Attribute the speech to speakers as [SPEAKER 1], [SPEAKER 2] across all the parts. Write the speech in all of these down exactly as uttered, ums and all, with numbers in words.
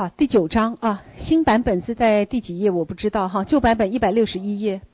[SPEAKER 1] 好，第九章啊，新版本是在第几页我不知道哈，旧版本一百六十一页。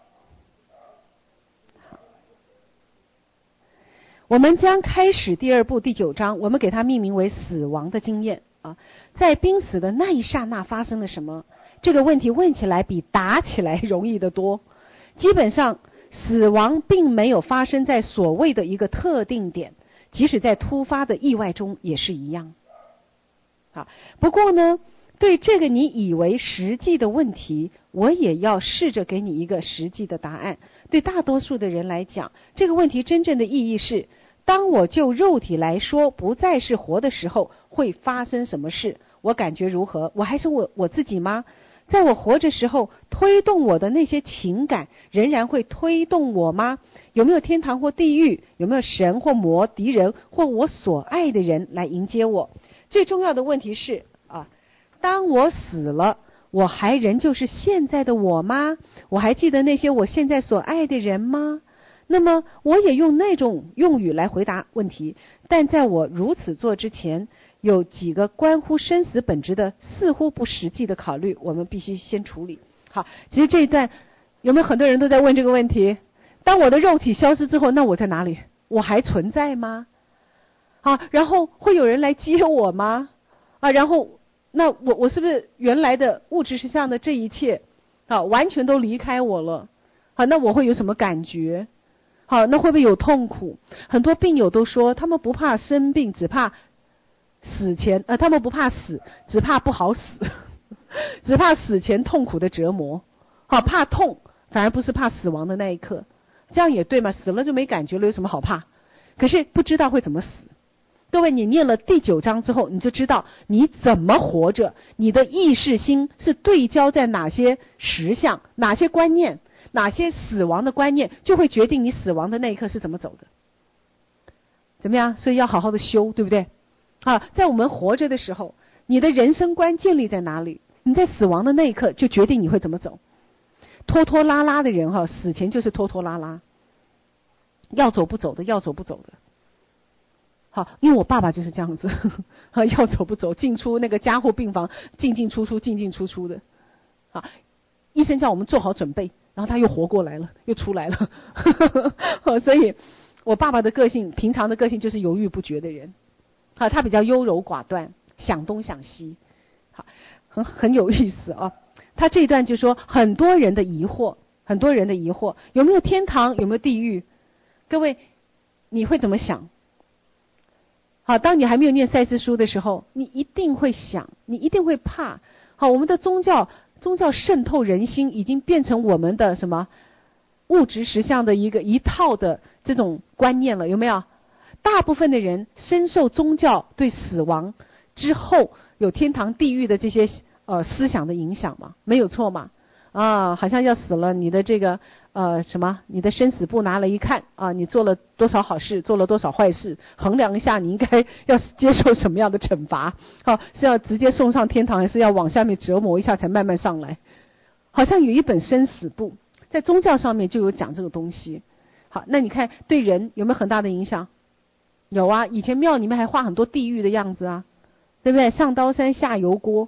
[SPEAKER 1] 我们将开始第二部第九章，我们给它命名为死亡的经验啊。在濒死的那一刹那发生了什么？这个问题问起来比答起来容易得多。基本上，死亡并没有发生在所谓的一个特定点，即使在突发的意外中也是一样。好，不过呢，对这个你以为实际的问题，我也要试着给你一个实际的答案。对大多数的人来讲，这个问题真正的意义是，当我就肉体来说不再是活的时候，会发生什么事？我感觉如何？我还是我我自己吗？在我活着时候，推动我的那些情感仍然会推动我吗？有没有天堂或地狱？有没有神或魔、敌人或我所爱的人来迎接我？最重要的问题是啊，当我死了，我还仍旧是现在的我吗？我还记得那些我现在所爱的人吗？那么我也用那种用语来回答问题，但在我如此做之前，有几个关乎生死本质的似乎不实际的考虑，我们必须先处理。好，其实这一段有没有很多人都在问这个问题？当我的肉体消失之后，那我在哪里？我还存在吗？好，然后会有人来接我吗？啊，然后那我我是不是原来的物质实相的这一切啊，完全都离开我了？好，那我会有什么感觉？好，那会不会有痛苦？很多病友都说，他们不怕生病，只怕死前，呃，他们不怕死，只怕不好死，只怕死前痛苦的折磨。好，怕痛，反而不是怕死亡的那一刻。这样也对嘛？死了就没感觉了，有什么好怕？可是不知道会怎么死。各位，你念了第九章之后，你就知道你怎么活着，你的意识心是对焦在哪些实相、哪些观念、哪些死亡的观念，就会决定你死亡的那一刻是怎么走的。怎么样？所以要好好的修，对不对？啊，在我们活着的时候，你的人生观建立在哪里？你在死亡的那一刻就决定你会怎么走。拖拖拉拉的人哈，死前就是拖拖拉拉，要走不走的，要走不走的。好，因为我爸爸就是这样子，要走不走，进出那个加护病房，进进出出，进进出出的。啊，医生叫我们做好准备，然后他又活过来了，又出来了。所以，我爸爸的个性，平常的个性就是犹豫不决的人。啊，他比较优柔寡断，想东想西。好，很很有意思啊。他这一段就说很多人的疑惑，很多人的疑惑，有没有天堂，有没有地狱？各位，你会怎么想？好，当你还没有念赛斯书的时候，你一定会想，你一定会怕。好，我们的宗教，宗教渗透人心，已经变成我们的什么物质实相的一个一套的这种观念了，有没有？大部分的人深受宗教对死亡之后有天堂地狱的这些呃思想的影响嘛，没有错嘛。啊，好像要死了，你的这个呃什么，你的生死簿拿了一看啊，你做了多少好事，做了多少坏事，衡量一下你应该要接受什么样的惩罚。好，是要直接送上天堂，还是要往下面折磨一下才慢慢上来？好像有一本生死簿，在宗教上面就有讲这个东西。好，那你看对人有没有很大的影响？有啊，以前庙里面还画很多地狱的样子啊，对不对？上刀山下油锅。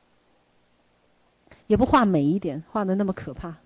[SPEAKER 1] 也不画美一点，画的那么可怕。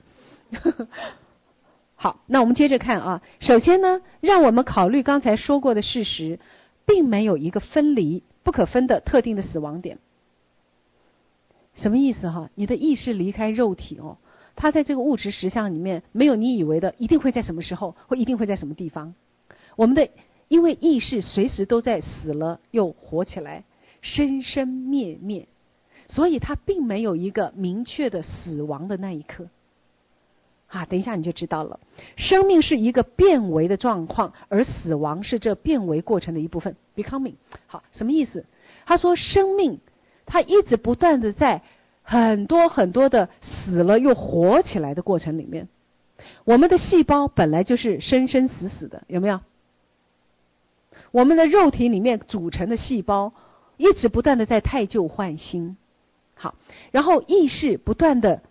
[SPEAKER 1] 好，那我们接着看啊。首先呢，让我们考虑刚才说过的事实，并没有一个分离不可分的特定的死亡点。什么意思哈？你的意识离开肉体哦，它在这个物质实相里面，没有你以为的一定会在什么时候，或一定会在什么地方。我们的因为意识随时都在死了又活起来，生生灭灭。所以它并没有一个明确的死亡的那一刻啊，等一下你就知道了。生命是一个变为的状况，而死亡是这变为过程的一部分 becoming。 好，什么意思？他说生命它一直不断的在很多很多的死了又活起来的过程里面。我们的细胞本来就是生生死死的，有没有？我们的肉体里面组成的细胞一直不断的在汰旧换新。好，然后意识不断的，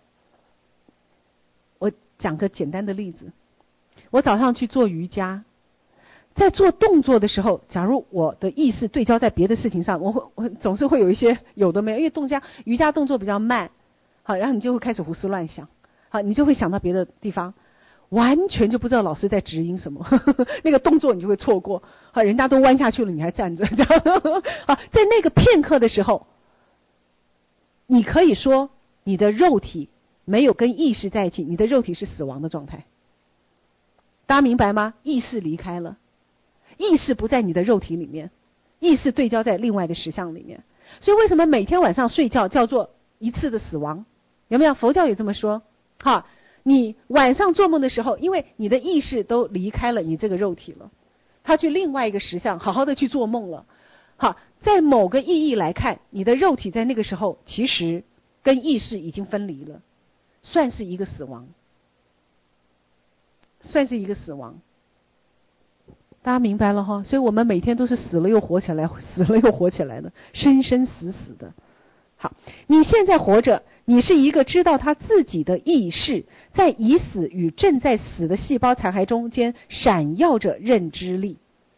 [SPEAKER 1] 我讲个简单的例子，我早上去做瑜伽， 在做动作的时候，假如我的意识对焦在别的事情上，我会我总是会有一些有的没有，因为动家瑜伽动作比较慢，好，然后你就会开始胡思乱想，好，你就会想到别的地方，完全就不知道老师在指引什么，呵呵那个动作你就会错过，好，人家都弯下去了，你还站着，这样，好，在那个片刻的时候，你可以说你的肉体没有跟意识在一起，你的肉体是死亡的状态，大家明白吗？意识离开了。意识不在你的肉体里面，意识对焦在另外的实相里面。所以为什么每天晚上睡觉叫做一次的死亡？有没有？佛教也这么说。哈，你晚上做梦的时候，因为你的意识都离开了你这个肉体了，他去另外一个实相好好的去做梦了。好，在某个意义来看，你的肉体在那个时候其实跟意识已经分离了，算是一个死亡，算是一个死亡。大家明白了哈，所以我们每天都是死了又活起来，死了又活起来的，生生死死的。好，你现在活着，你是一个知道他自己的意识，在已死与正在死的细胞残骸中间闪耀着认知力。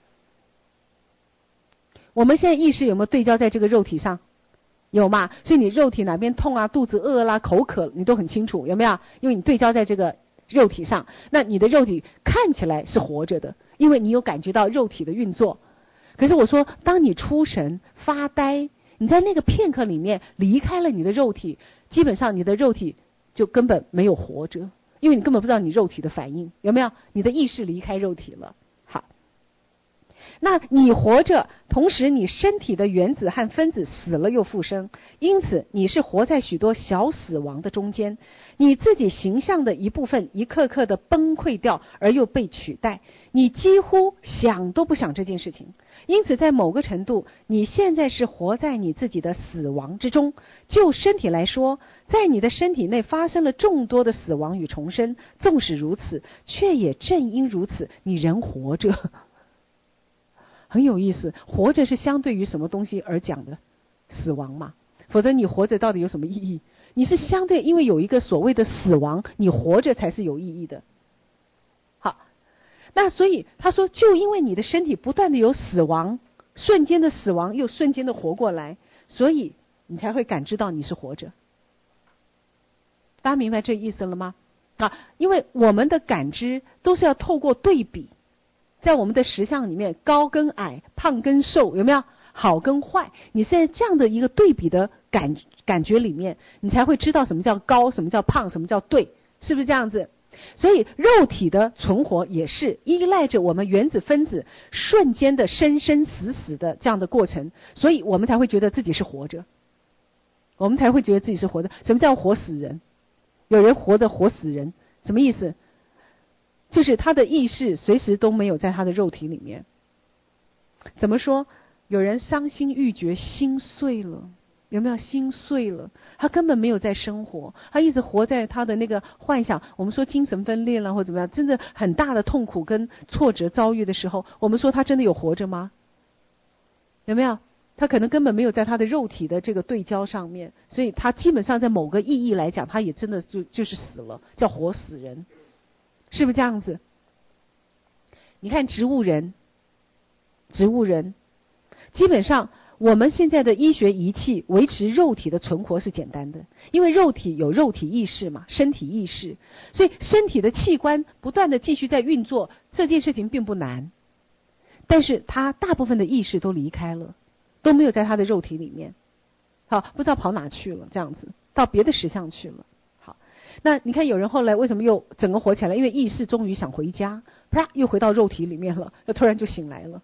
[SPEAKER 1] 我们现在意识有没有对焦在这个肉体上？有嘛？所以你肉体哪边痛啊，肚子饿啦，口渴，你都很清楚，有没有？因为你对焦在这个肉体上，那你的肉体看起来是活着的，因为你有感觉到肉体的运作。可是我说，当你出神发呆，你在那个片刻里面离开了你的肉体，基本上你的肉体就根本没有活着，因为你根本不知道你肉体的反应，有没有？你的意识离开肉体了。好，那你活着，同时你身体的原子和分子死了又复生，因此你是活在许多小死亡的中间，你自己形象的一部分一刻刻的崩溃掉，而又被取代，你几乎想都不想这件事情。因此在某个程度，你现在是活在你自己的死亡之中。就身体来说，在你的身体内发生了众多的死亡与重生，纵使如此，却也正因如此，你仍活着。很有意思，活着是相对于什么东西而讲的？死亡嘛，否则你活着到底有什么意义？你是相对，因为有一个所谓的死亡，你活着才是有意义的。好，那所以他说，就因为你的身体不断的有死亡，瞬间的死亡又瞬间的活过来，所以你才会感知到你是活着。大家明白这意思了吗？啊，因为我们的感知都是要透过对比，在我们的实相里面，高跟矮，胖跟瘦，有没有？好跟坏，你在这样的一个对比的感感觉里面，你才会知道什么叫高，什么叫胖，什么叫对，是不是这样子？所以肉体的存活也是依赖着我们原子分子瞬间的生生死死的这样的过程，所以我们才会觉得自己是活着，我们才会觉得自己是活着。什么叫活死人？有人活得活死人，什么意思？就是他的意识随时都没有在他的肉体里面。怎么说？有人伤心欲绝，心碎了，有没有？心碎了，他根本没有在生活，他一直活在他的那个幻想。我们说精神分裂了或怎么样，真的很大的痛苦跟挫折遭遇的时候，我们说他真的有活着吗？有没有？他可能根本没有在他的肉体的这个对焦上面，所以他基本上在某个意义来讲，他也真的就就是死了，叫活死人，是不是这样子？你看植物人，植物人基本上我们现在的医学仪器维持肉体的存活是简单的，因为肉体有肉体意识嘛，身体意识，所以身体的器官不断的继续在运作，这件事情并不难。但是他大部分的意识都离开了，都没有在他的肉体里面，好，不知道跑哪去了，这样子到别的实相去了。好，那你看有人后来为什么又整个活起来？因为意识终于想回家，啪又回到肉体里面了，又突然就醒来了。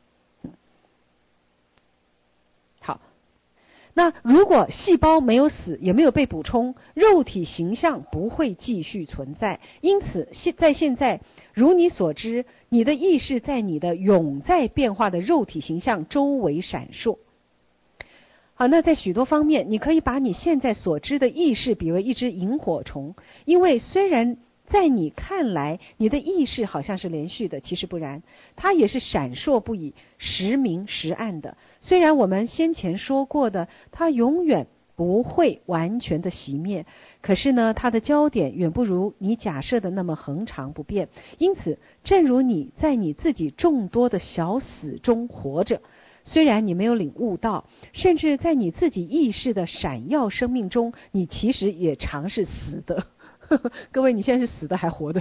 [SPEAKER 1] 好，那如果细胞没有死，也没有被补充，肉体形象不会继续存在。因此现在现在如你所知，你的意识在你的永在变化的肉体形象周围闪烁。好，那在许多方面，你可以把你现在所知的意识比为一只萤火虫，因为虽然在你看来你的意识好像是连续的，其实不然，它也是闪烁不已，时明时暗的。虽然我们先前说过的，它永远不会完全的熄灭，可是呢，它的焦点远不如你假设的那么恒常不变。因此，正如你在你自己众多的小死中活着，虽然你没有领悟到，甚至在你自己意识的闪耀生命中，你其实也常是死的。各位，你现在是死的还活的？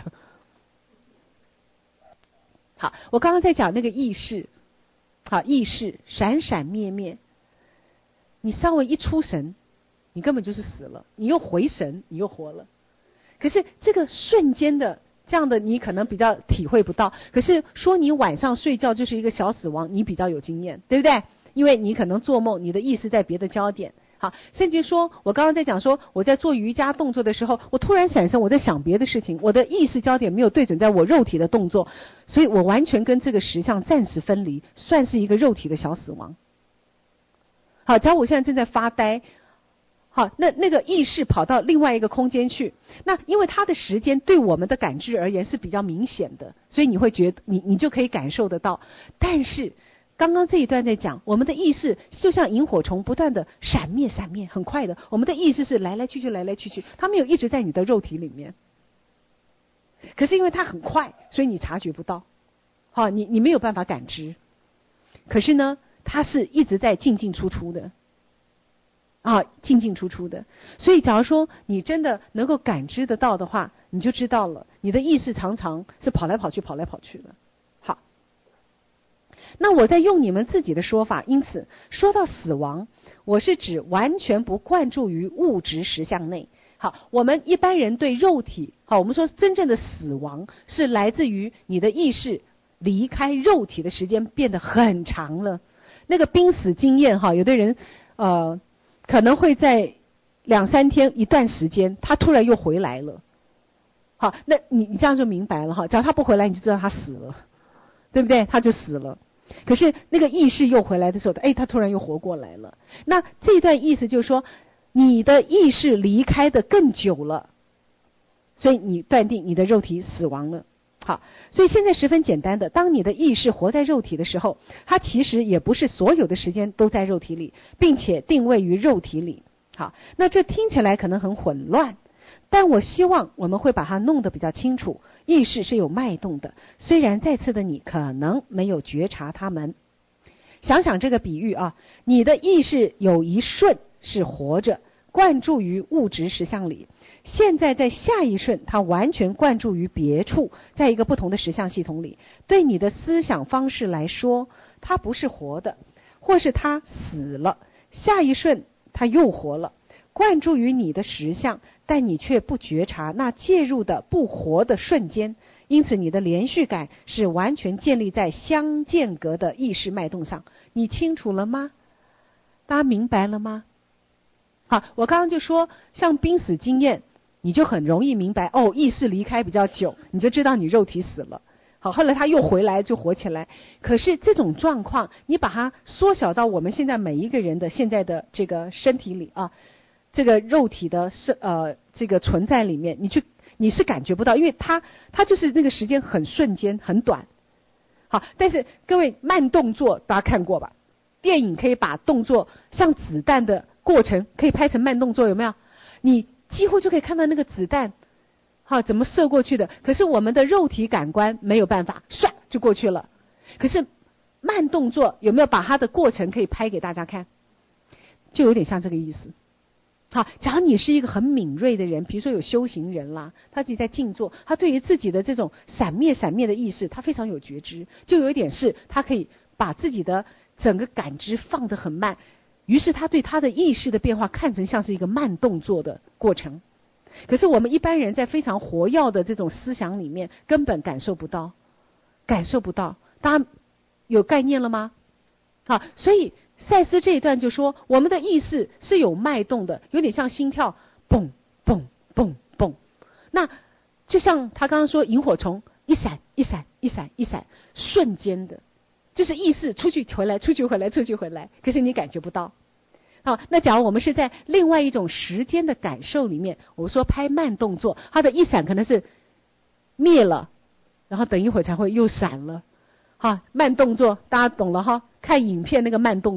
[SPEAKER 1] 好，我刚刚在讲那个意识，好，意识闪闪灭灭，你稍微一出神，你根本就是死了，你又回神，你又活了。可是这个瞬间的这样的你可能比较体会不到，可是说你晚上睡觉就是一个小死亡，你比较有经验，对不对？因为你可能做梦，你的意识在别的焦点。好，甚至说我刚刚在讲说我在做瑜伽动作的时候，我突然闪身，我在想别的事情，我的意识焦点没有对准在我肉体的动作，所以我完全跟这个实相暂时分离，算是一个肉体的小死亡。好，假如我现在正在发呆，好，那那个意识跑到另外一个空间去，那因为它的时间对我们的感知而言是比较明显的，所以你会觉得你你就可以感受得到。但是刚刚这一段在讲，我们的意识就像萤火虫不断的闪灭闪灭，很快的，我们的意识是来来去去来来去去，它没有一直在你的肉体里面。可是因为它很快，所以你察觉不到，好，你你没有办法感知。可是呢，它是一直在进进出出的，啊，进进出出的。所以假如说你真的能够感知得到的话，你就知道了，你的意识常常是跑来跑去跑来跑去的。好，那我在用你们自己的说法，因此说到死亡，我是指完全不灌注于物质实相内。好，我们一般人对肉体，好，我们说真正的死亡是来自于你的意识离开肉体的时间变得很长了。那个濒死经验哈，有的人呃可能会在两三天一段时间，他突然又回来了。好，那你你这样就明白了哈，只要他不回来，你就知道他死了，对不对？他就死了。可是那个意识又回来的时候，哎，他突然又活过来了。那这段意思就是说，你的意识离开的更久了，所以你断定你的肉体死亡了。好，所以现在十分简单的，当你的意识活在肉体的时候，它其实也不是所有的时间都在肉体里，并且定位于肉体里。好，那这听起来可能很混乱，但我希望我们会把它弄得比较清楚。意识是有脉动的，虽然再次的你可能没有觉察它们。想想这个比喻啊，你的意识有一瞬是活着，灌注于物质实相里，现在在下一瞬它完全灌注于别处，在一个不同的实相系统里。对你的思想方式来说，它不是活的，或是它死了，下一瞬它又活了，灌注于你的实相，但你却不觉察那介入的不活的瞬间，因此你的连续感是完全建立在相间隔的意识脉动上。你清楚了吗？大家明白了吗？好，我刚刚就说像濒死经验，你就很容易明白，哦，意识离开比较久，你就知道你肉体死了。好，后来他又回来就活起来。可是这种状况你把它缩小到我们现在每一个人的现在的这个身体里啊，这个肉体的是呃这个存在里面，你去你是感觉不到，因为它它就是那个时间很瞬间很短。好，但是各位慢动作大家看过吧？电影可以把动作像子弹的过程可以拍成慢动作，有没有？你几乎就可以看到那个子弹好怎么射过去的。可是我们的肉体感官没有办法，唰就过去了。可是慢动作有没有把它的过程可以拍给大家看？就有点像这个意思。好，假如你是一个很敏锐的人，比如说有修行人啦，他自己在静坐，他对于自己的这种闪灭闪灭的意识，他非常有觉知，就有一点是他可以把自己的整个感知放得很慢，于是他对他的意识的变化看成像是一个慢动作的过程。可是我们一般人在非常活跃的这种思想里面根本感受不到，感受不到，大家有概念了吗？好，所以赛斯这一段就说，我们的意识是有脉动的，有点像心跳，蹦蹦蹦蹦。那就像他刚刚说，萤火虫一闪一闪一闪一闪，瞬间的，就是意识出去回来，出去回来，出去回来，可是你感觉不到。好，那假如我们是在另外一种时间的感受里面，我说拍慢动作，它的一闪可能是灭了，然后等一会儿才会又闪了。好，慢动作大家懂了哈，看影片那个慢动作。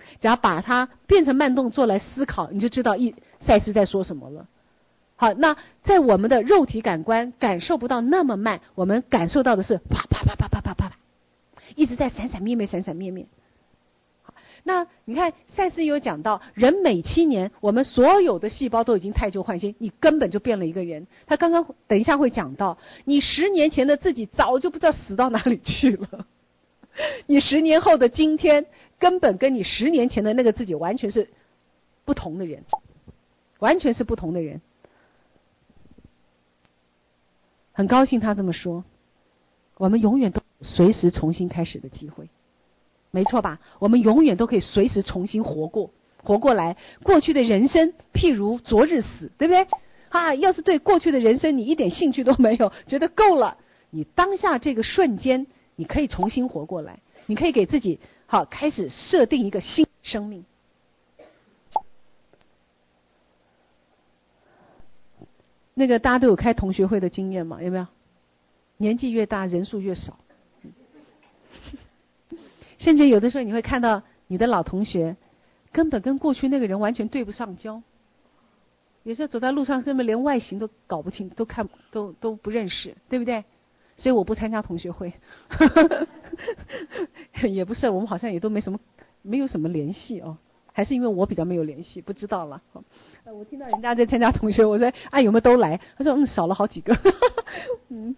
[SPEAKER 1] 只要把它变成慢动作来思考，你就知道一赛斯在说什么了。好，那在我们的肉体感官感受不到那么慢，我们感受到的是啪啪啪啪啪啪啪啪，一直在闪闪灭灭闪闪灭灭。那你看赛斯有讲到，人每七年我们所有的细胞都已经汰旧换新，你根本就变了一个人。他刚刚等一下会讲到，你十年前的自己早就不知道死到哪里去了，你十年后的今天根本跟你十年前的那个自己完全是不同的人，完全是不同的人。很高兴他这么说，我们永远都随时重新开始的机会。没错吧？我们永远都可以随时重新活过，活过来。过去的人生譬如昨日死，对不对？啊，要是对过去的人生你一点兴趣都没有，觉得够了，你当下这个瞬间，你可以重新活过来，你可以给自己好开始设定一个新生命。那个大家都有开同学会的经验吗？有没有？年纪越大，人数越少。甚至有的时候你会看到你的老同学根本跟过去那个人完全对不上焦，有时候走在路上根本连外形都搞不清，都看都都不认识，对不对？所以我不参加同学会也不是，我们好像也都没什么没有什么联系哦，还是因为我比较没有联系，不知道了。我听到人家在参加同学，我说啊有没有都来？他说嗯少了好几个嗯，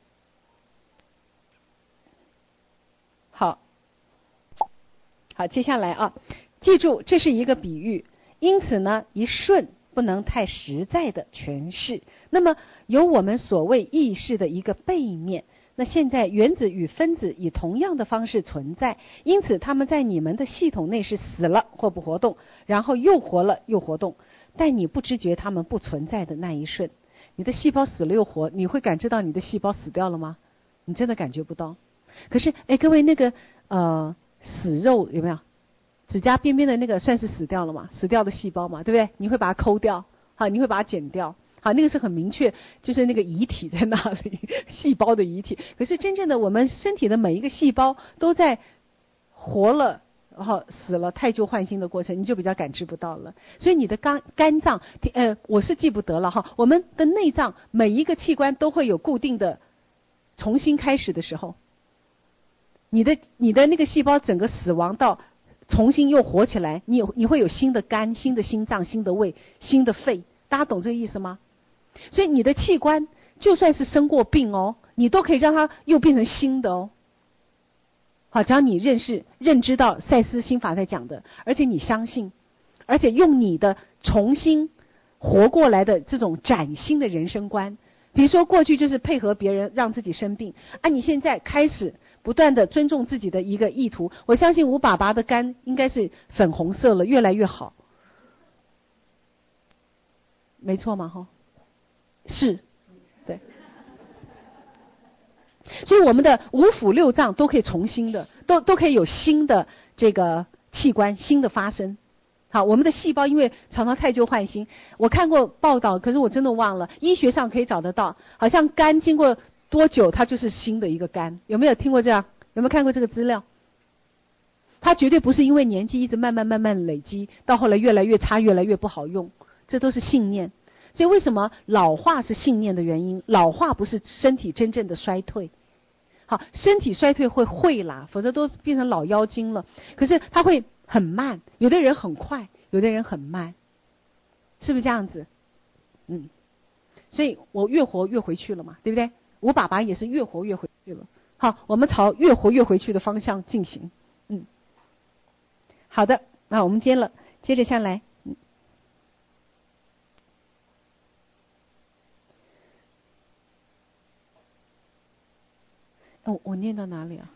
[SPEAKER 1] 好好，接下来啊，记住这是一个比喻，因此呢，一瞬不能太实在的诠释。那么有我们所谓意识的一个背面，那现在原子与分子以同样的方式存在，因此它们在你们的系统内是死了或不活动，然后又活了又活动，但你不知觉它们不存在的那一瞬。你的细胞死了又活，你会感知到你的细胞死掉了吗？你真的感觉不到。可是哎，各位那个呃死肉有没有？指甲边边的那个算是死掉了嘛？死掉的细胞嘛，对不对？你会把它抠掉，好，你会把它剪掉，好，那个是很明确，就是那个遗体在那里，细胞的遗体。可是真正的我们身体的每一个细胞都在活了，然后死了，汰旧换新的过程，你就比较感知不到了。所以你的肝肝脏，呃，我是记不得了哈。我们的内脏每一个器官都会有固定的重新开始的时候。你的你的那个细胞整个死亡到重新又活起来，你有你会有新的肝、新的心脏、新的胃、新的肺，大家懂这个意思吗？所以你的器官就算是生过病哦，你都可以让它又变成新的哦。好，只要你认识认知到赛斯心法在讲的，而且你相信，而且用你的重新活过来的这种崭新的人生观，比如说过去就是配合别人让自己生病啊，你现在开始不断的尊重自己的一个意图，我相信吴爸爸的肝应该是粉红色了，越来越好，没错吗？哈，是，对。所以我们的五腑六脏都可以重新的，都都可以有新的这个器官，新的发生。好，我们的细胞因为常常汰旧换新，我看过报道，可是我真的忘了，医学上可以找得到，好像肝经过多久它就是新的一个肝，有没有听过这样？有没有看过这个资料？它绝对不是因为年纪一直慢慢慢慢累积，到后来越来越差，越来越不好用，这都是信念。所以为什么老化是信念的原因？老化不是身体真正的衰退。好，身体衰退会会啦，否则都变成老妖精了。可是它会很慢，有的人很快，有的人很慢，是不是这样子？嗯，所以我越活越回去了嘛，对不对？我爸爸也是越活越回去了。好，我们朝越活越回去的方向进行。嗯，好的，那我们接了，接着下来。嗯，哦，我念到哪里啊？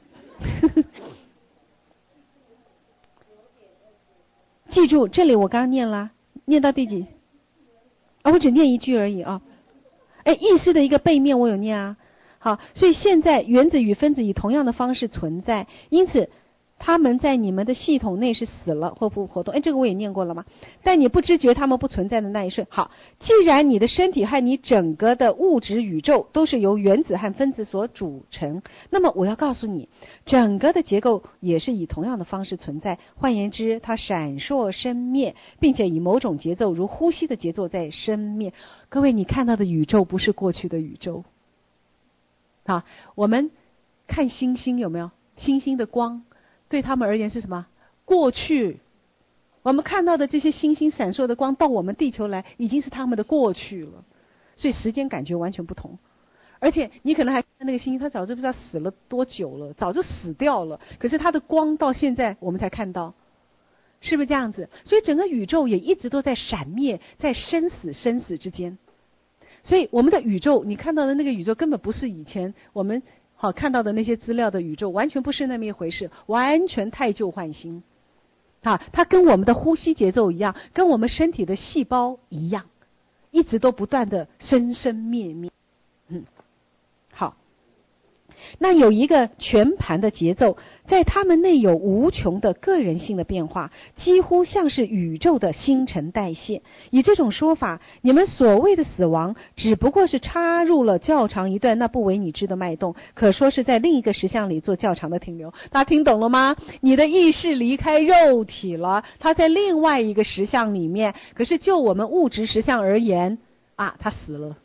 [SPEAKER 1] 记住，这里我刚念了，念到第几？啊，我只念一句而已啊。哎，意识的一个背面我有念啊。好，所以现在原子与分子以同样的方式存在，因此他们在你们的系统内是死了或不活动。哎，这个我也念过了吗？但你不知觉他们不存在的那一瞬。好，既然你的身体和你整个的物质宇宙都是由原子和分子所组成，那么我要告诉你，整个的结构也是以同样的方式存在。换言之，它闪烁生灭，并且以某种节奏，如呼吸的节奏在生灭。各位，你看到的宇宙不是过去的宇宙。好，我们看星星有没有？星星的光对他们而言是什么？过去。我们看到的这些星星闪烁的光到我们地球来已经是他们的过去了，所以时间感觉完全不同。而且你可能还看那个星星，它早就不知道死了多久了，早就死掉了，可是它的光到现在我们才看到，是不是这样子？所以整个宇宙也一直都在闪灭，在生死生死之间。所以我们的宇宙，你看到的那个宇宙根本不是以前我们好看到的那些资料的宇宙，完全不是那么一回事，完全太旧换新。啊，它跟我们的呼吸节奏一样，跟我们身体的细胞一样，一直都不断的生生灭灭。嗯，好。那有一个全盘的节奏，在它们内有无穷的个人性的变化，几乎像是宇宙的新陈代谢。以这种说法，你们所谓的死亡只不过是插入了较长一段那不为你知的脉动，可说是在另一个实相里做较长的停留。大家听懂了吗？你的意识离开肉体了，它在另外一个实相里面，可是就我们物质实相而言啊，它死了。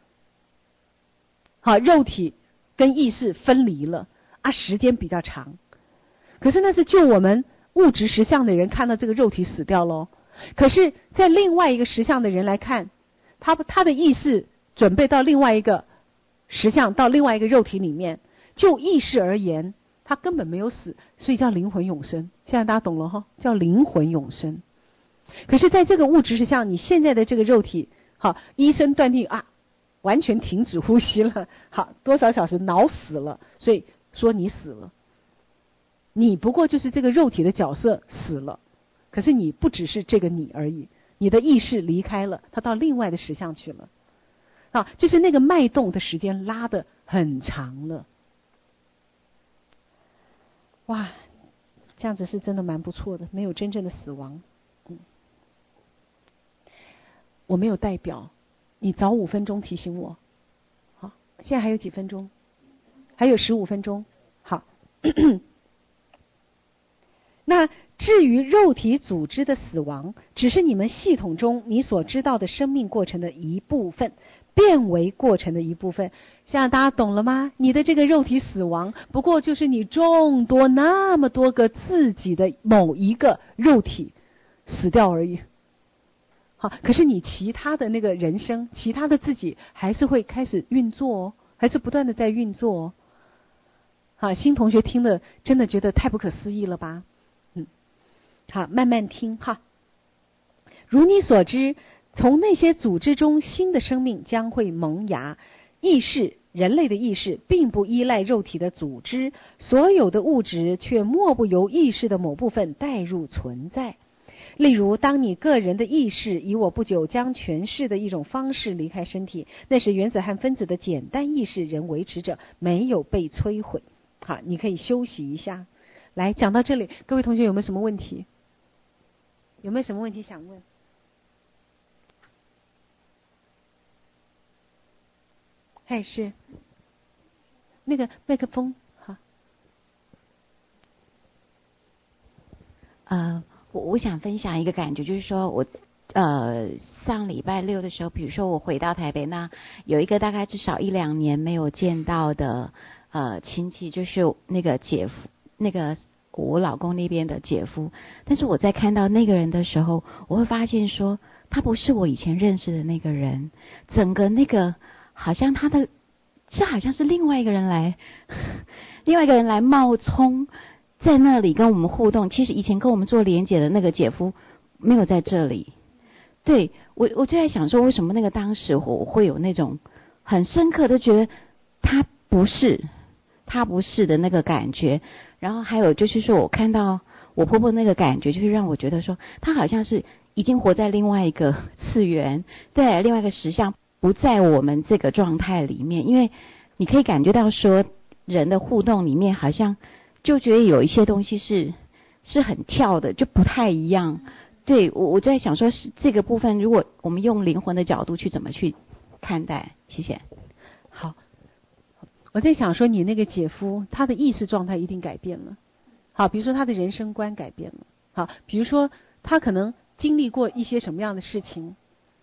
[SPEAKER 1] 好，肉体跟意识分离了啊，时间比较长。可是那是就我们物质实相的人看到这个肉体死掉咯，可是在另外一个实相的人来看，他他的意识准备到另外一个实相，到另外一个肉体里面，就意识而言他根本没有死，所以叫灵魂永生。现在大家懂了哈，叫灵魂永生。可是在这个物质实相，你现在的这个肉体，好，医生断定啊完全停止呼吸了，好，多少小时脑死了，所以说你死了。你不过就是这个肉体的角色死了，可是你不只是这个你而已，你的意识离开了，它到另外的实相去了。啊，就是那个脉动的时间拉得很长了。哇，这样子是真的蛮不错的，没有真正的死亡。嗯，我没有代表。你早五分钟提醒我。好，现在还有几分钟？还有十五分钟。好。那至于肉体组织的死亡，只是你们系统中你所知道的生命过程的一部分，变为过程的一部分。现在大家懂了吗？你的这个肉体死亡，不过就是你众多那么多个自己的某一个肉体死掉而已。好，可是你其他的那个人生，其他的自己还是会开始运作哦，还是不断的在运作哦。好，新同学听了真的觉得太不可思议了吧？嗯，好，慢慢听哈。如你所知，从那些组织中新的生命将会萌芽。意识，人类的意识并不依赖肉体的组织，所有的物质却莫不由意识的某部分带入存在。例如，当你个人的意识以我不久将诠释的一种方式离开身体，那时原子和分子的简单意识仍维持着，没有被摧毁。好，你可以休息一下。来，讲到这里，各位同学有没有什么问题？有没有什么问题想问？还是那个麦克风，好。
[SPEAKER 2] 呃，我我想分享一个感觉，就是说我呃上礼拜六的时候，比如说我回到台北，那有一个大概至少一两年没有见到的呃亲戚，就是那个姐夫，那个我老公那边的姐夫。但是我在看到那个人的时候，我会发现说他不是我以前认识的那个人，整个那个好像他的这好像是另外一个人来，另外一个人来冒充。在那里跟我们互动，其实以前跟我们做连结的那个姐夫没有在这里。对，我我就在想说，为什么那个当时我会有那种很深刻的觉得他不是他不是的那个感觉。然后还有就是说我看到我婆婆那个感觉，就是让我觉得说他好像是已经活在另外一个次元，对，另外一个实相，不在我们这个状态里面。因为你可以感觉到说人的互动里面好像就觉得有一些东西是是很跳的，就不太一样。对，我我在想说是这个部分，如果我们用灵魂的角度去怎么去看待？谢谢。
[SPEAKER 1] 好，我在想说你那个姐夫他的意识状态一定改变了。好，比如说他的人生观改变了。好，比如说他可能经历过一些什么样的事情。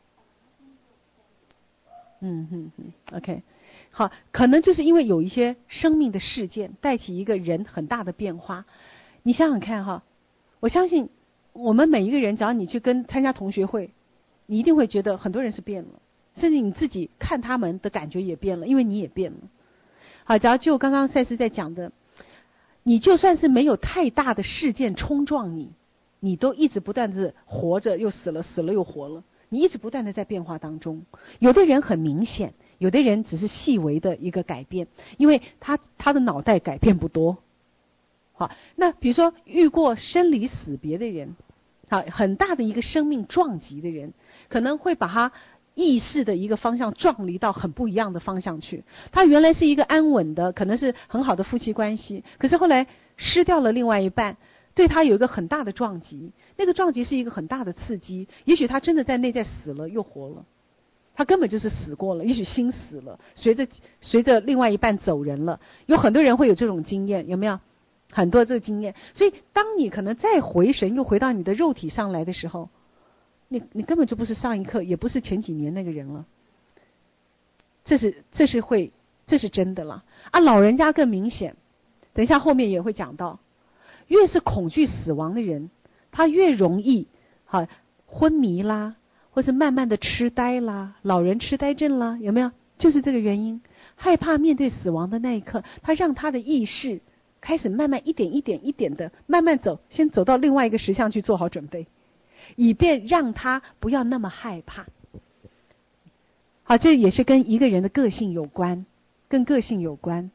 [SPEAKER 1] 嗯嗯嗯 ，OK， 好，可能就是因为有一些生命的事件带起一个人很大的变化。你想想看哈，我相信我们每一个人，只要你去跟参加同学会，你一定会觉得很多人是变了，甚至你自己看他们的感觉也变了，因为你也变了。好，假如就刚刚赛斯在讲的，你就算是没有太大的事件冲撞你，你都一直不断的活着又死了，死了又活了。你一直不断的在变化当中，有的人很明显，有的人只是细微的一个改变，因为他他的脑袋改变不多。好，那比如说遇过生离死别的人，好，很大的一个生命撞击的人，可能会把他意识的一个方向撞离到很不一样的方向去。他原来是一个安稳的，可能是很好的夫妻关系，可是后来失掉了另外一半，对他有一个很大的撞击，那个撞击是一个很大的刺激，也许他真的在内在死了又活了，他根本就是死过了，也许心死了，随着随着另外一半走人了。有很多人会有这种经验，有没有？很多这个经验。所以当你可能再回神又回到你的肉体上来的时候，你你根本就不是上一刻，也不是前几年那个人了。这是这是会这是真的了啊！老人家更明显，等一下后面也会讲到，越是恐惧死亡的人，他越容易好昏迷啦，或是慢慢的痴呆啦，老人痴呆症啦，有没有？就是这个原因，害怕面对死亡的那一刻，他让他的意识开始慢慢一点一点一点的慢慢走，先走到另外一个实相去做好准备，以便让他不要那么害怕。好，这也是跟一个人的个性有关，跟个性有关。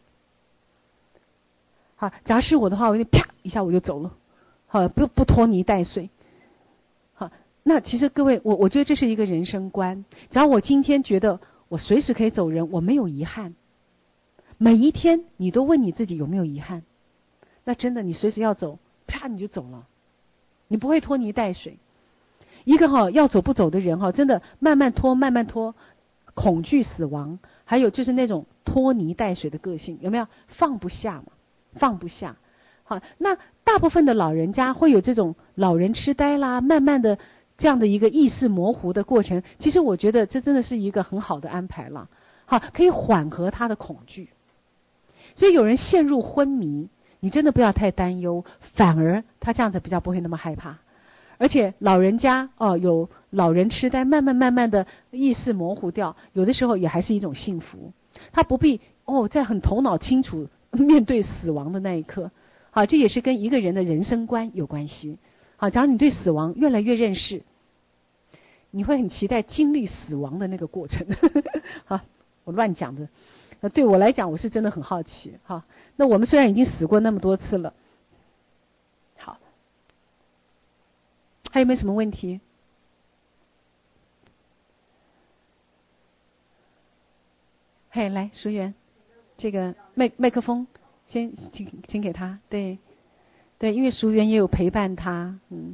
[SPEAKER 1] 好，假如是我的话，我就啪一下我就走了，好，不不拖泥带水。好，那其实各位，我我觉得这是一个人生观。只要我今天觉得我随时可以走人，我没有遗憾，每一天你都问你自己有没有遗憾，那真的你随时要走，啪你就走了，你不会拖泥带水。一个哈要走不走的人哈，真的慢慢拖慢慢拖，恐惧死亡，还有就是那种拖泥带水的个性，有没有？放不下嘛，放不下。好，那大部分的老人家会有这种老人痴呆啦，慢慢的这样的一个意识模糊的过程。其实我觉得这真的是一个很好的安排了，好，可以缓和他的恐惧。所以有人陷入昏迷，你真的不要太担忧，反而他这样子比较不会那么害怕。而且老人家哦，有老人痴呆，慢慢慢慢的意识模糊掉，有的时候也还是一种幸福。他不必哦，在很头脑清楚面对死亡的那一刻。好，这也是跟一个人的人生观有关系。好，假如你对死亡越来越认识，你会很期待经历死亡的那个过程。好，我乱讲的。那对我来讲，我是真的很好奇。好，那我们虽然已经死过那么多次了。还有没有什么问题？嘿，来，淑媛，这个麦麦克风先请请给他。对，对，因为淑媛也有陪伴他，嗯。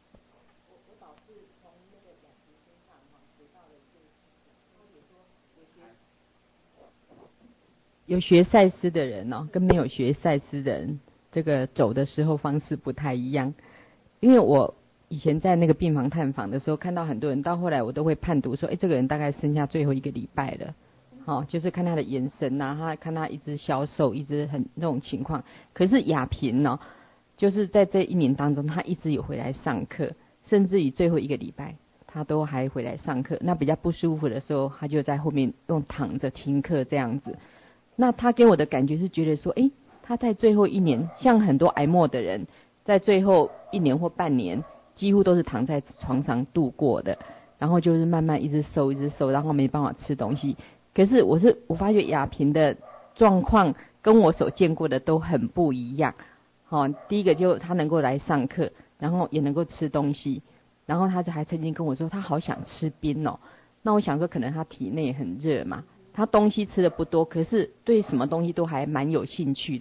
[SPEAKER 3] 有学赛斯的人哦，跟没有学赛斯的人，这个走的时候方式不太一样，因为我。以前在那个病房探访的时候，看到很多人，到后来我都会判读说，哎，这个人大概剩下最后一个礼拜了，好、哦，就是看他的眼神呐、啊，他看他一直消瘦，一直很那种情况。可是亚萍呢，就是在这一年当中，他一直有回来上课，甚至于最后一个礼拜，他都还回来上课。那比较不舒服的时候，他就在后面用躺着听课这样子。那他给我的感觉是觉得说，哎，他在最后一年，像很多癌末的人，在最后一年或半年。几乎都是躺在床上度过的，然后就是慢慢一直瘦一直瘦，然后没办法吃东西。可是我是我发觉亚萍的状况跟我所见过的都很不一样。好、哦，第一个就他能够来上课，然后也能够吃东西，然后他还曾经跟我说他好想吃冰哦。那我想说可能他体内很热嘛，他东西吃的不多，可是对什么东西都还蛮有兴趣的。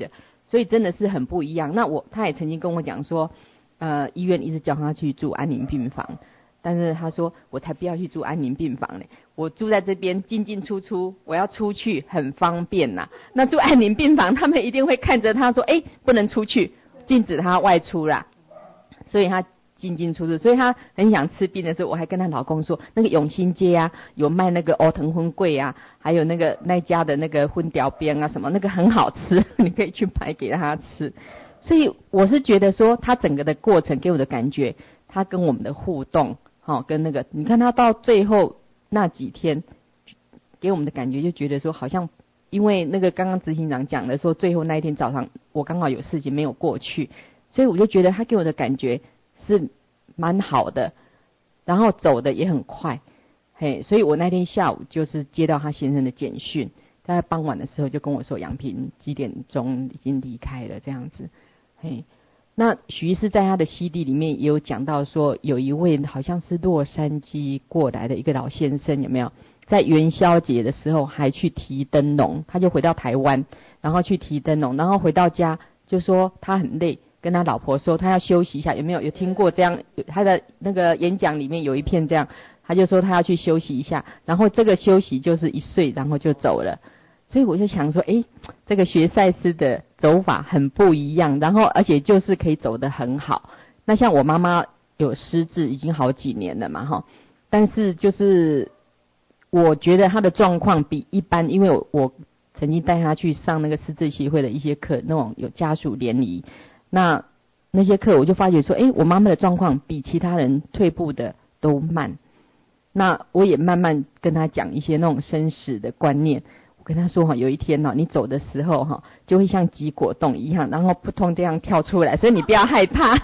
[SPEAKER 3] 所以真的是很不一样。那我他也曾经跟我讲说，呃，医院一直叫他去住安宁病房，但是他说我才不要去住安宁病房呢，我住在这边进进出出，我要出去很方便呐、啊。那住安宁病房，他们一定会看着他说，哎，不能出去，禁止他外出啦。所以他进进出出，所以他很想吃冰的时候，我还跟他老公说，那个永新街啊，有卖那个欧藤荤桂啊，还有那个那家的那个荤条边啊什么，那个很好吃，你可以去买给他吃。所以我是觉得说，他整个的过程给我的感觉，他跟我们的互动，好、哦，跟那个，你看他到最后那几天，给我们的感觉就觉得说，好像因为那个刚刚执行长讲的说，最后那一天早上我刚好有事情没有过去，所以我就觉得他给我的感觉是蛮好的，然后走的也很快，嘿，所以我那天下午就是接到他先生的简讯，在傍晚的时候就跟我说杨平几点钟已经离开了这样子，嘿，那许医师在他的 C D 里面也有讲到说，有一位好像是洛杉矶过来的一个老先生，有没有在元宵节的时候还去提灯笼，他就回到台湾，然后去提灯笼，然后回到家就说他很累，跟他老婆说他要休息一下，有没有有听过这样？他的那个演讲里面有一篇这样，他就说他要去休息一下，然后这个休息就是一睡，然后就走了。所以我就想说，诶，这个学赛斯的走法很不一样，然后而且就是可以走得很好。那像我妈妈有失智已经好几年了嘛，哈，但是就是我觉得她的状况比一般，因为我我曾经带她去上那个失智协会的一些课，那种有家属联谊。那那些课我就发觉说，诶，我妈妈的状况比其他人退步的都慢。那我也慢慢跟她讲一些那种生死的观念。我跟她说哈，有一天呢，你走的时候哈，就会像挤果冻一样，然后扑通这样跳出来，所以你不要害怕。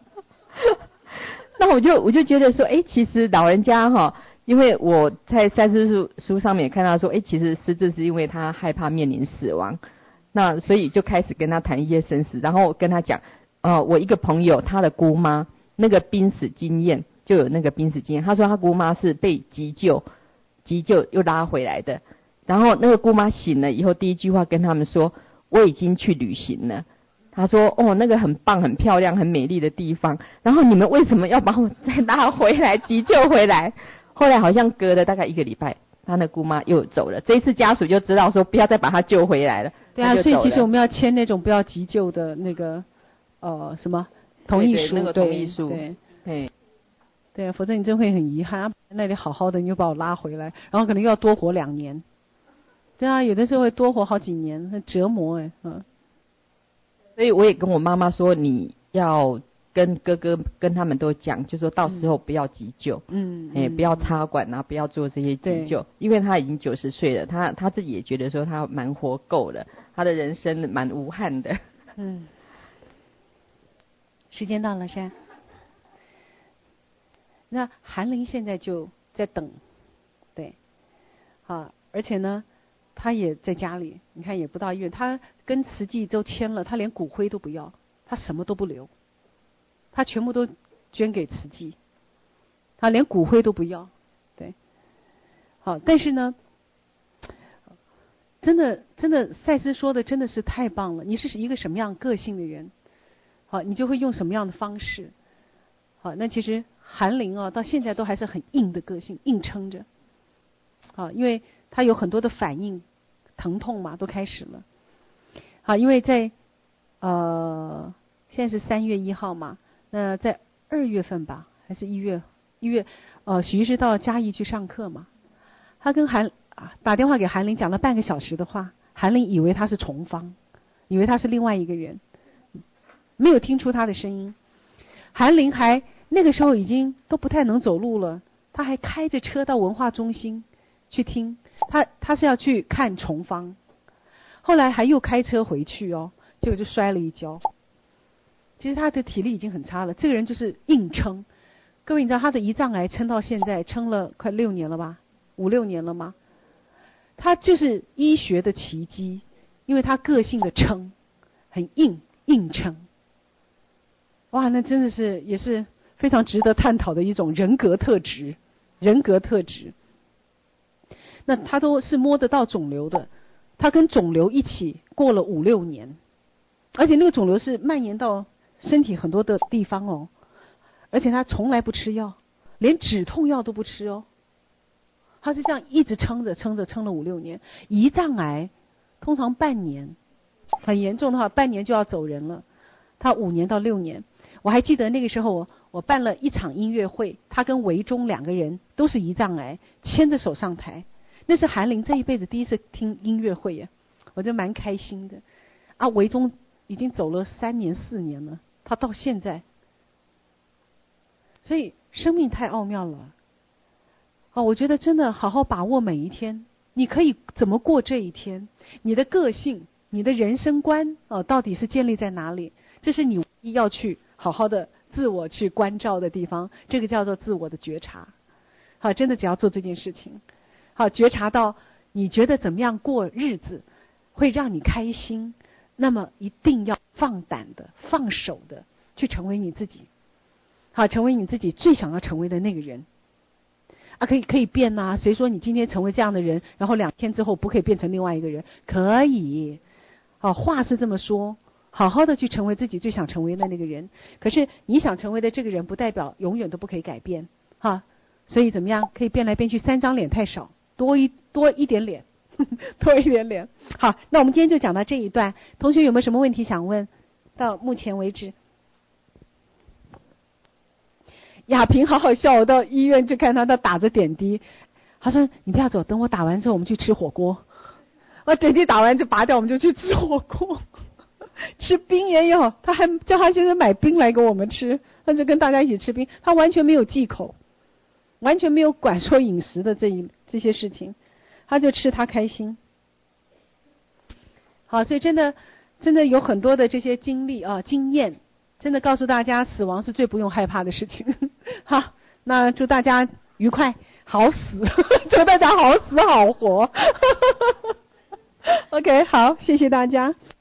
[SPEAKER 3] 那我就我就觉得说，诶，其实老人家哈，因为我在赛斯书书上面也看到说，诶，其实失智是因为他害怕面临死亡。那所以就开始跟他谈一些生死，然后跟他讲，呃，我一个朋友他的姑妈那个濒死经验，就有那个濒死经验。他说他姑妈是被急救，急救又拉回来的。然后那个姑妈醒了以后，第一句话跟他们说：“我已经去旅行了。”他说：“哦，那个很棒、很漂亮、很美丽的地方。然后你们为什么要把我再拉回来，急救回来？”后来好像隔了大概一个礼拜，他那姑妈又走了。这一次家属就知道说，不要再把他救回来了。
[SPEAKER 1] 对啊，所以其实我们要签那种不要急救的那个呃什么同意书，
[SPEAKER 3] 对对那个同意书，
[SPEAKER 1] 对
[SPEAKER 3] 对
[SPEAKER 1] 对啊，否则你真会很遗憾，那里好好的你又把我拉回来，然后可能又要多活两年。对啊，有的时候会多活好几年，很折磨哎，嗯。
[SPEAKER 3] 所以我也跟我妈妈说，你要跟哥哥跟他们都讲，就说到时候不要急救，嗯，哎、欸，不要插管啊，不要做这些急救，因为他已经九十岁了，他他自己也觉得说他蛮活够了，他的人生蛮无憾的。
[SPEAKER 1] 嗯，时间到了，珊。那韩林现在就在等，对，好，而且呢，他也在家里，你看也不到医院，他跟慈济都签了，他连骨灰都不要，他什么都不留。他全部都捐给慈济，他连骨灰都不要，对，好，但是呢，真的真的，赛斯说的真的是太棒了。你是一个什么样个性的人，好，你就会用什么样的方式，好，那其实韩林啊，到现在都还是很硬的个性，硬撑着，好，因为他有很多的反应，疼痛嘛，都开始了，好，因为在呃，现在是三月一号嘛。那在二月份吧，还是一月？一月，呃，许医师到嘉义去上课嘛。他跟韩啊打电话给韩林，讲了半个小时的话。韩林以为他是重芳，以为他是另外一个人，没有听出他的声音。韩林还那个时候已经都不太能走路了，他还开着车到文化中心去听。他他是要去看重芳，后来还又开车回去哦，结果就摔了一跤。其实他的体力已经很差了，这个人就是硬撑。各位，你知道他的胰脏癌撑到现在，撑了快六年了吧，五六年了吗？他就是医学的奇迹，因为他个性的撑，很硬，硬撑。哇，那真的是也是非常值得探讨的一种人格特质，人格特质。那他都是摸得到肿瘤的，他跟肿瘤一起过了五六年。 而且那个肿瘤是蔓延到身体很多的地方哦，而且他从来不吃药，连止痛药都不吃哦，他是这样一直撑着撑着撑了五六年。胰脏癌通常半年，很严重的话半年就要走人了，他五年到六年。我还记得那个时候我我办了一场音乐会，他跟维中两个人都是胰脏癌，牵着手上台，那是韩玲这一辈子第一次听音乐会耶，我就蛮开心的啊。维中已经走了三年四年了，他到现在，所以生命太奥妙了啊！我觉得真的好好把握每一天，你可以怎么过这一天，你的个性你的人生观啊，到底是建立在哪里，这是你唯一要去好好的自我去关照的地方，这个叫做自我的觉察。好，真的只要做这件事情，好，觉察到你觉得怎么样过日子会让你开心，那么一定要放胆的放手的去成为你自己，好，成为你自己最想要成为的那个人啊。可以可以变啊，谁说你今天成为这样的人，然后两天之后不可以变成另外一个人？可以，好，话是这么说，好好的去成为自己最想成为的那个人。可是你想成为的这个人不代表永远都不可以改变哈，所以怎么样可以变来变去，三张脸太少，多一多一点脸多一点脸。好，那我们今天就讲到这一段，同学有没有什么问题想问？到目前为止亚萍好好笑，我到医院去看他，他打着点滴，他说你不要走，等我打完之后我们去吃火锅。我点滴打完就拔掉，我们就去吃火锅吃冰也有，他还叫他先生买冰来给我们吃，他就跟大家一起吃冰，他完全没有忌口，完全没有管说饮食的这一这些事情，他就吃他开心。好，所以真的真的有很多的这些经历啊经验，真的告诉大家死亡是最不用害怕的事情。好，那祝大家愉快，好死祝大家好死好活OK， 好，谢谢大家。